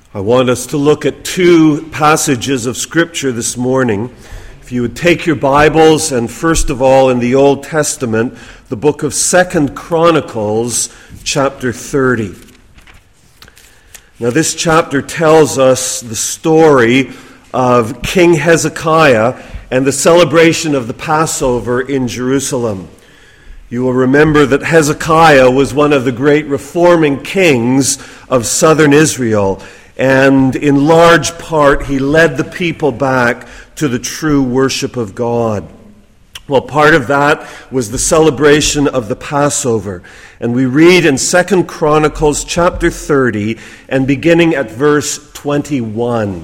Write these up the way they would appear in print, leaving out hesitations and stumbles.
I want us to look at two passages of Scripture this morning. If you would take your Bibles, and first of all in the Old Testament, the book of 2 Chronicles, chapter 30. Now this chapter tells us the story of King Hezekiah and the celebration of the Passover in Jerusalem. You will remember that Hezekiah was one of the great reforming kings of southern Israel, and in large part he led the people back to the true worship of God. Well, part of that was the celebration of the Passover. And we read in 2 Chronicles chapter 30 and beginning at verse 21.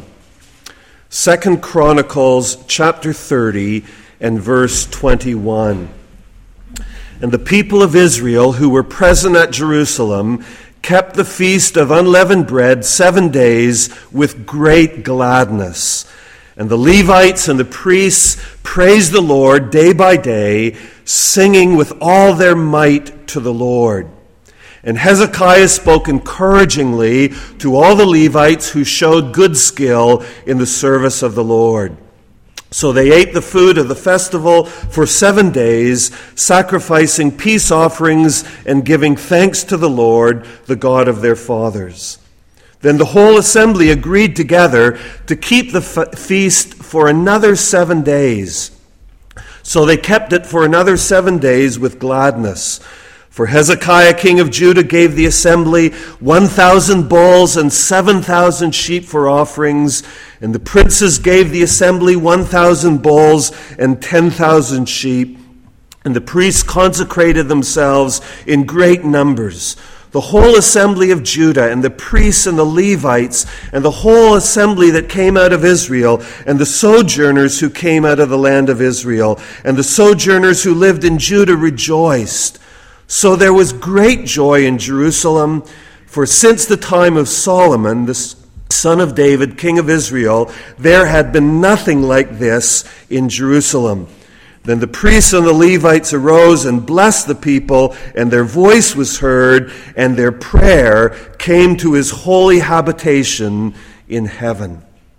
2 Chronicles chapter 30 and verse 21. And the people of Israel who were present at Jerusalem kept the feast of unleavened bread 7 days with great gladness. And the Levites and the priests praised the Lord day by day, singing with all their might to the Lord. And Hezekiah spoke encouragingly to all the Levites who showed good skill in the service of the Lord. So they ate the food of the festival for 7 days, sacrificing peace offerings and giving thanks to the Lord, the God of their fathers. Then the whole assembly agreed together to keep the feast for another 7 days. So they kept it for another 7 days with gladness. For Hezekiah, king of Judah, gave the assembly 1,000 bulls and 7,000 sheep for offerings, and the princes gave the assembly 1,000 bulls and 10,000 sheep, and the priests consecrated themselves in great numbers. The whole assembly of Judah, and the priests and the Levites, and the whole assembly that came out of Israel, and the sojourners who came out of the land of Israel, and the sojourners who lived in Judah rejoiced. So there was great joy in Jerusalem, for since the time of Solomon, the son of David, king of Israel, there had been nothing like this in Jerusalem. Then the priests and the Levites arose and blessed the people, and their voice was heard, and their prayer came to his holy habitation in heaven.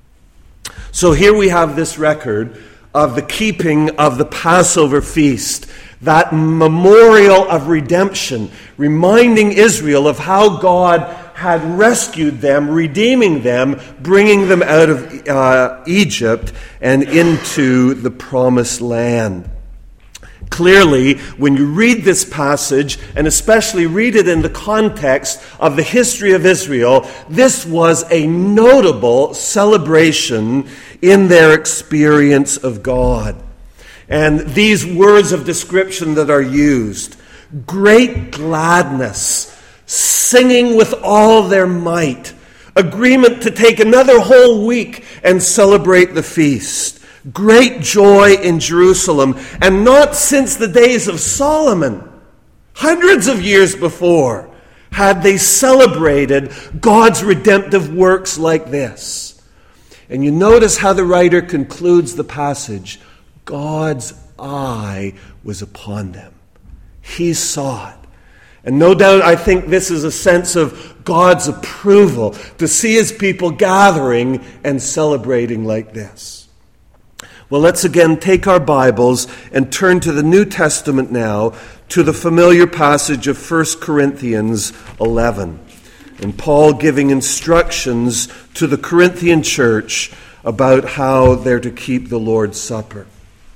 So here we have this record of the keeping of the Passover feast, that memorial of redemption, reminding Israel of how God had rescued them, redeeming them, bringing them out of Egypt and into the promised land. Clearly, when you read this passage, and especially read it in the context of the history of Israel, this was a notable celebration in their experience of God. And these words of description that are used: great gladness, singing with all their might, agreement to take another whole week and celebrate the feast, great joy in Jerusalem, and not since the days of Solomon, hundreds of years before, had they celebrated God's redemptive works like this. And you notice how the writer concludes the passage: God's eye was upon them. He saw it. And no doubt, I think this is a sense of God's approval to see his people gathering and celebrating like this. Well, let's again take our Bibles and turn to the New Testament now, to the familiar passage of 1 Corinthians 11. And Paul giving instructions to the Corinthian church about how they're to keep the Lord's Supper.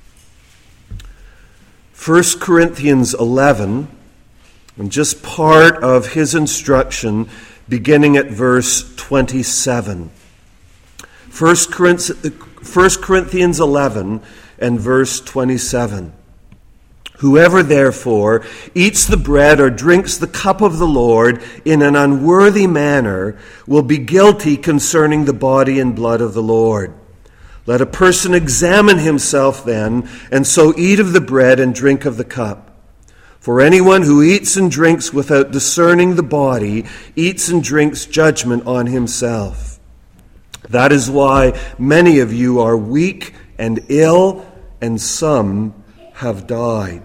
1 Corinthians 11, and just part of his instruction beginning at verse 27. 1 Corinthians 11 and verse 27. Whoever therefore eats the bread or drinks the cup of the Lord in an unworthy manner will be guilty concerning the body and blood of the Lord. Let a person examine himself then, and so eat of the bread and drink of the cup. For anyone who eats and drinks without discerning the body eats and drinks judgment on himself. That is why many of you are weak and ill, and some have died.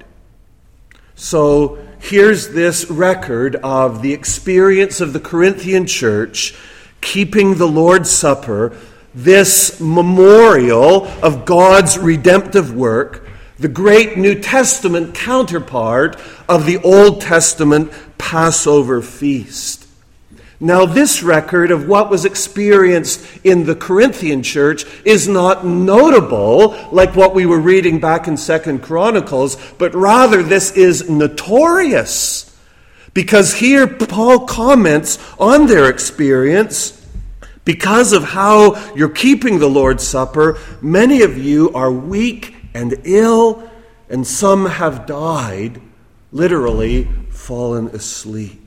So here's this record of the experience of the Corinthian church keeping the Lord's Supper, this memorial of God's redemptive work, the great New Testament counterpart of the Old Testament Passover feast. Now, this record of what was experienced in the Corinthian church is not notable like what we were reading back in 2 Chronicles, but rather this is notorious. Because here Paul comments on their experience. Because of how you're keeping the Lord's Supper, many of you are weak and ill, and some have died, literally fallen asleep.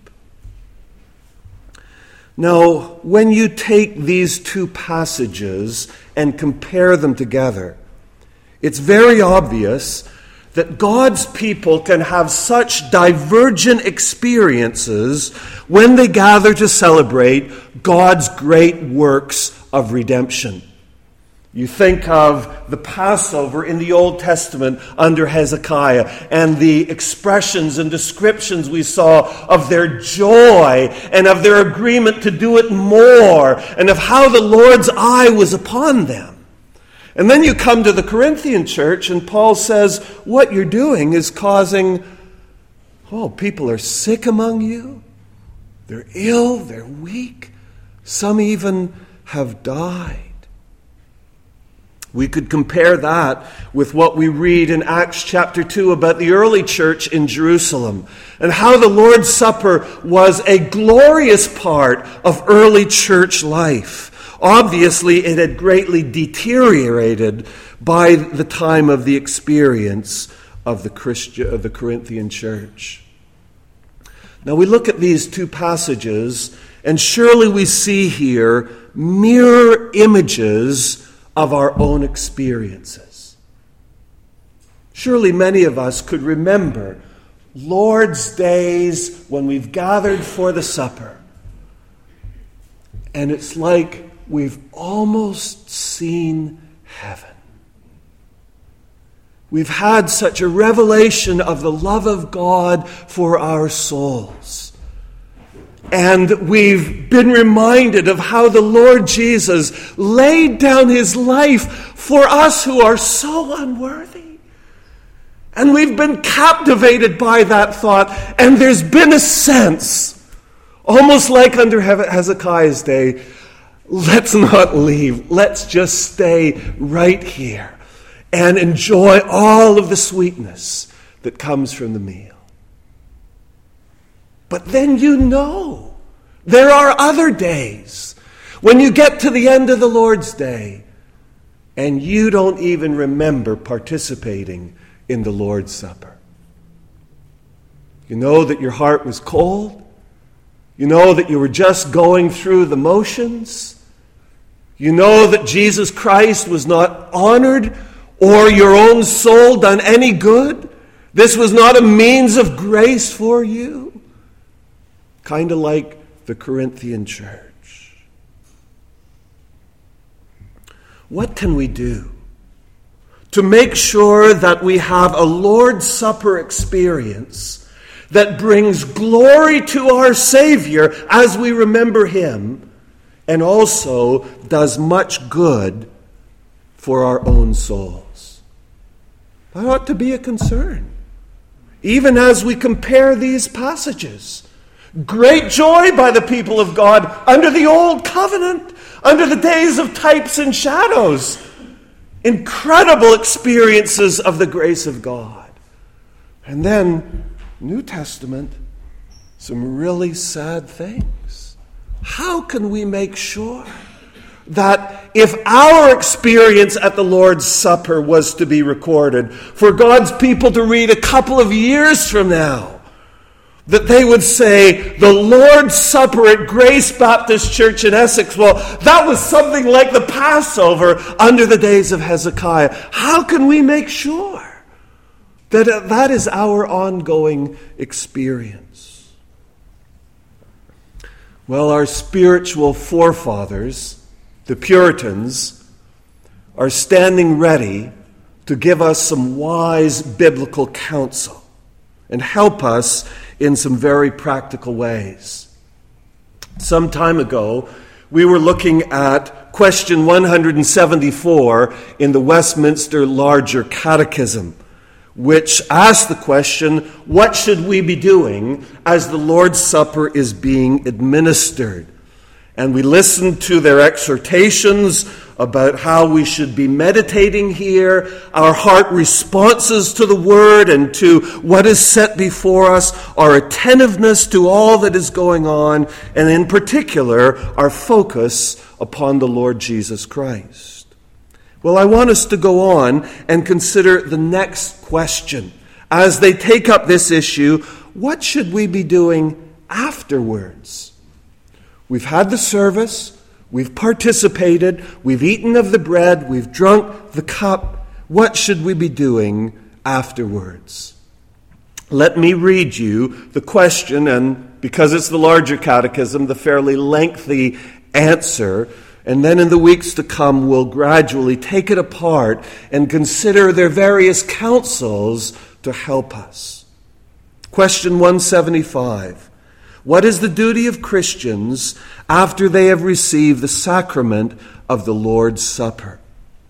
Now, when you take these two passages and compare them together, it's very obvious that God's people can have such divergent experiences when they gather to celebrate God's great works of redemption. You think of the Passover in the Old Testament under Hezekiah and the expressions and descriptions we saw of their joy and of their agreement to do it more and of how the Lord's eye was upon them. And then you come to the Corinthian church and Paul says, what you're doing is causing, people are sick among you. They're ill, they're weak. Some even have died. We could compare that with what we read in Acts chapter 2 about the early church in Jerusalem and how the Lord's Supper was a glorious part of early church life. Obviously, it had greatly deteriorated by the time of the experience of the Corinthian church. Now we look at these two passages, and surely we see here mirror images of our own experiences. Surely many of us could remember Lord's days when we've gathered for the supper, and it's like we've almost seen heaven. We've had such a revelation of the love of God for our souls. And we've been reminded of how the Lord Jesus laid down his life for us who are so unworthy. And we've been captivated by that thought. And there's been a sense, almost like under Hezekiah's day, let's not leave. Let's just stay right here and enjoy all of the sweetness that comes from the meal. But then there are other days when you get to the end of the Lord's Day and you don't even remember participating in the Lord's Supper. You know that your heart was cold. You know that you were just going through the motions. You know that Jesus Christ was not honored or your own soul done any good. This was not a means of grace for you. Kind of like the Corinthian church. What can we do to make sure that we have a Lord's Supper experience that brings glory to our Savior as we remember him, and also does much good for our own souls? That ought to be a concern, even as we compare these passages. Great joy by the people of God under the old covenant, under the days of types and shadows. Incredible experiences of the grace of God. And then, New Testament, some really sad things. How can we make sure that if our experience at the Lord's Supper was to be recorded, for God's people to read a couple of years from now, that they would say, the Lord's Supper at Grace Baptist Church in Essex, well, that was something like the Passover under the days of Hezekiah. How can we make sure that that is our ongoing experience? Well, our spiritual forefathers, the Puritans, are standing ready to give us some wise biblical counsel and help us in some very practical ways. Some time ago, We were looking at question 174 in the Westminster Larger Catechism, which asks the question, what should we be doing as the Lord's Supper is being administered? And we listened to their exhortations about how we should be meditating here, our heart responses to the Word and to what is set before us, our attentiveness to all that is going on, and in particular, our focus upon the Lord Jesus Christ. Well, I want us to go on and consider the next question. As they take up this issue, what should we be doing afterwards? We've had the service, we've participated, we've eaten of the bread, we've drunk the cup. What should we be doing afterwards? Let me read you the question, and because it's the larger catechism, the fairly lengthy answer, and then in the weeks to come we'll gradually take it apart and consider their various counsels to help us. Question 175. What is the duty of Christians after they have received the sacrament of the Lord's Supper?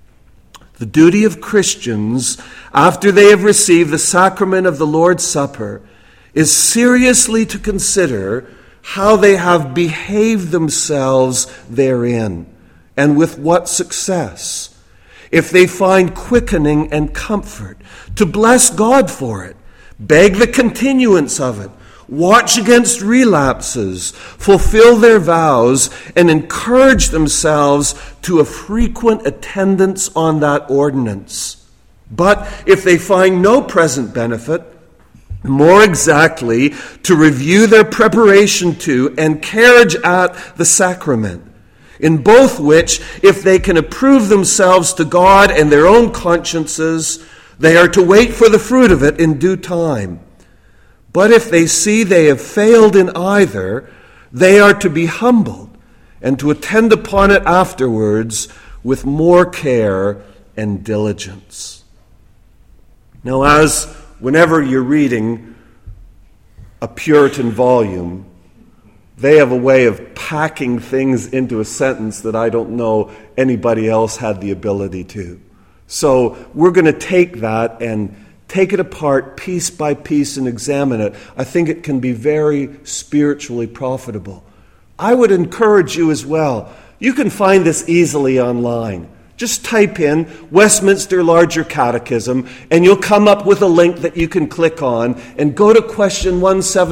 The duty of Christians after they have received the sacrament of the Lord's Supper is seriously to consider how they have behaved themselves therein, and with what success. If they find quickening and comfort, to bless God for it, beg the continuance of it, watch against relapses, fulfill their vows, and encourage themselves to a frequent attendance on that ordinance. But if they find no present benefit, more exactly, to review their preparation to and carriage at the sacrament, in both which, if they can approve themselves to God and their own consciences, they are to wait for the fruit of it in due time. But if they see they have failed in either, they are to be humbled and to attend upon it afterwards with more care and diligence. Now, as whenever you're reading a Puritan volume, they have a way of packing things into a sentence that I don't know anybody else had the ability to. So we're going to take that and take it apart piece by piece and examine it. I think it can be very spiritually profitable. I would encourage you as well. You can find this easily online. Just type in Westminster Larger Catechism and you'll come up with a link that you can click on and go to question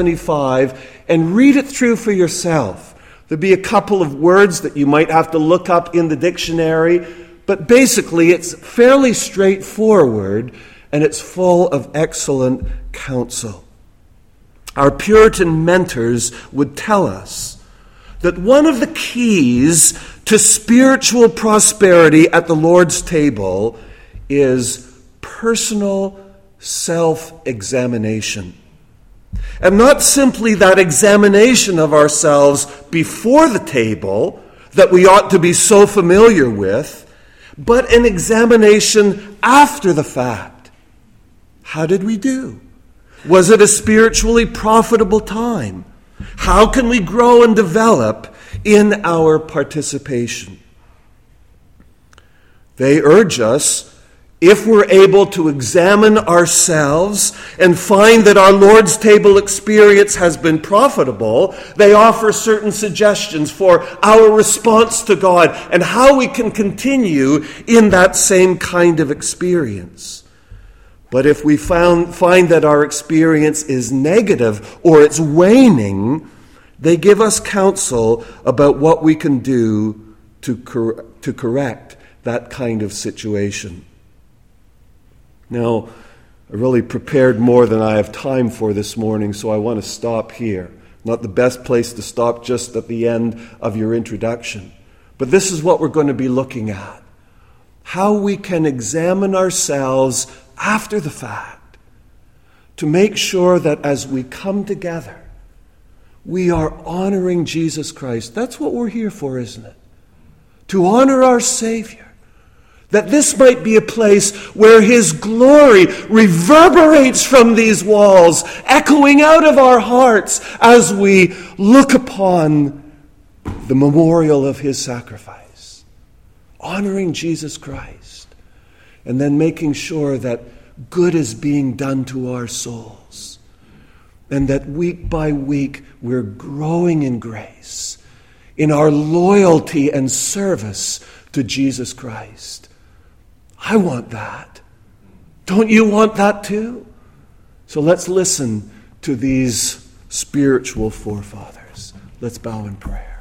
175 and read it through for yourself. There'll be a couple of words that you might have to look up in the dictionary, but basically it's fairly straightforward and it's full of excellent counsel. Our Puritan mentors would tell us that one of the keys to spiritual prosperity at the Lord's table is personal self-examination. And not simply that examination of ourselves before the table that we ought to be so familiar with, but an examination after the fact. How did we do? Was it a spiritually profitable time? How can we grow and develop in our participation? They urge us, if we're able to examine ourselves and find that our Lord's table experience has been profitable, they offer certain suggestions for our response to God and how we can continue in that same kind of experience. But if we find that our experience is negative or it's waning, they give us counsel about what we can do to correct that kind of situation. Now, I really prepared more than I have time for this morning, so I want to stop here. Not the best place to stop just at the end of your introduction. But this is what we're going to be looking at. How we can examine ourselves after the fact to make sure that as we come together, we are honoring Jesus Christ. That's what we're here for, isn't it? To honor our Savior. That this might be a place where His glory reverberates from these walls, echoing out of our hearts as we look upon the memorial of his sacrifice, honoring Jesus Christ, and then making sure that good is being done to our souls, and that week by week we're growing in grace, in our loyalty and service to Jesus Christ. I want that. Don't you want that too? So let's listen to these spiritual forefathers. Let's bow in prayer.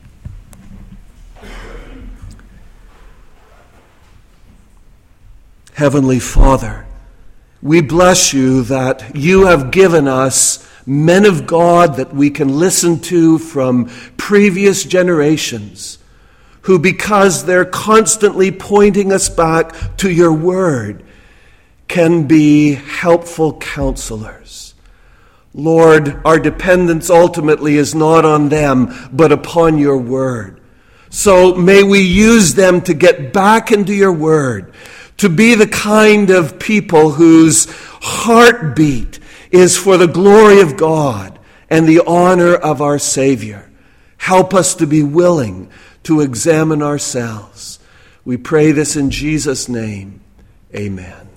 Heavenly Father, we bless you that you have given us men of God that we can listen to from previous generations, who, because they're constantly pointing us back to your word, can be helpful counselors. Lord, our dependence ultimately is not on them, but upon your word. So may we use them to get back into your word, to be the kind of people whose heartbeat is for the glory of God and the honor of our Savior. Help us to be willing to examine ourselves. We pray this in Jesus' name. Amen.